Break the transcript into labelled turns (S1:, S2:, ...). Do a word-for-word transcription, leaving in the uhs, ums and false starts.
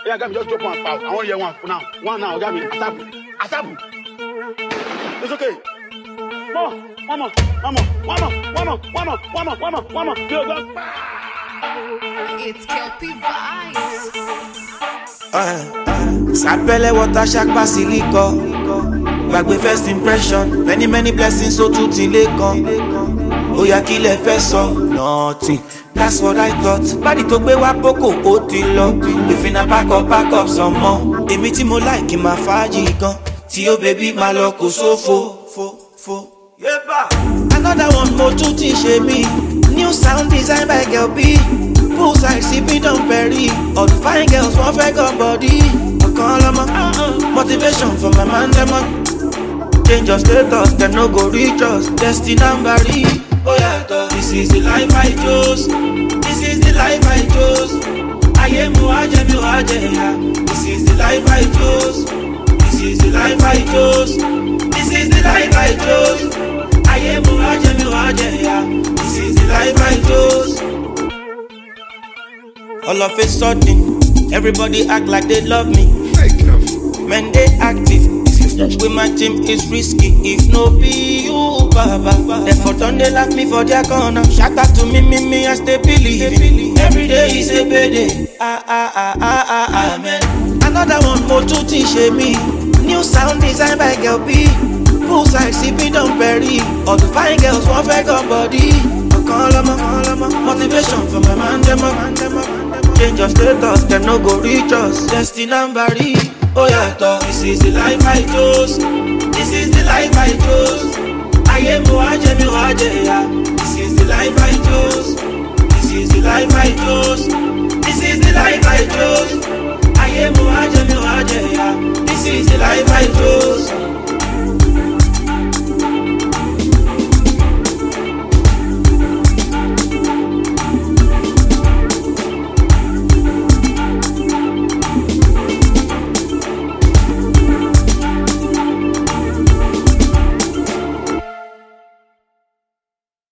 S1: Yeah, I got me just drop one pound. I want to hear one for now. One now, got me. Asabu. Asabu. It's okay. Mama, mama, mama, mama, mama, mama, mama, mama, mama. Go, go.
S2: It's Kelpie Vibes.
S3: Sapele water shack basilico. Back with first impression. Many, many blessings so to Tilekon. Oh, ya kill a fesso. Nothing. That's what I thought. Body to be wapoko otilo. If in a pack up, pack up some more. The meeting mo like in my faji gun. Tio baby my loco so fo fo fo. Yeah, ba. Another one more to teach me. New sound designed by Girl B. Poolside sipping Don Perry. All the fine girls want fake up body. I call them uh-uh. Motivation for my man them up. Change your status, then no go reach us. Destiny number. Oh yeah, this is the life I chose. This is the life I chose. I am Muaje Muaje. This is the life I chose. This is the life I chose. This is the life I chose. I am Muaje Muaje. This is the life I chose. All of a sudden, everybody act like they love me. Men they active. With my team is risky. If no be you, baba. Therefore don't they laugh me for their corner. Shout out to me, me, me, I stay believing. Every day is a payday. Ah, ah, ah, ah, ah, amen. Another one more to teach me. New sound designed by Girl B. Poolside sipping Don Perry. All the fine girls want fake up body. I call them, call them, motivation for my man, them up. Change your status, then no go reach us. Destiny number. Oh yeah, this is the life I chose. This is the life I chose. I am Muaje Muaje. This is the life I chose. This is the life I chose. This is the life I chose. I am Muaje Muaje. This is the life I chose.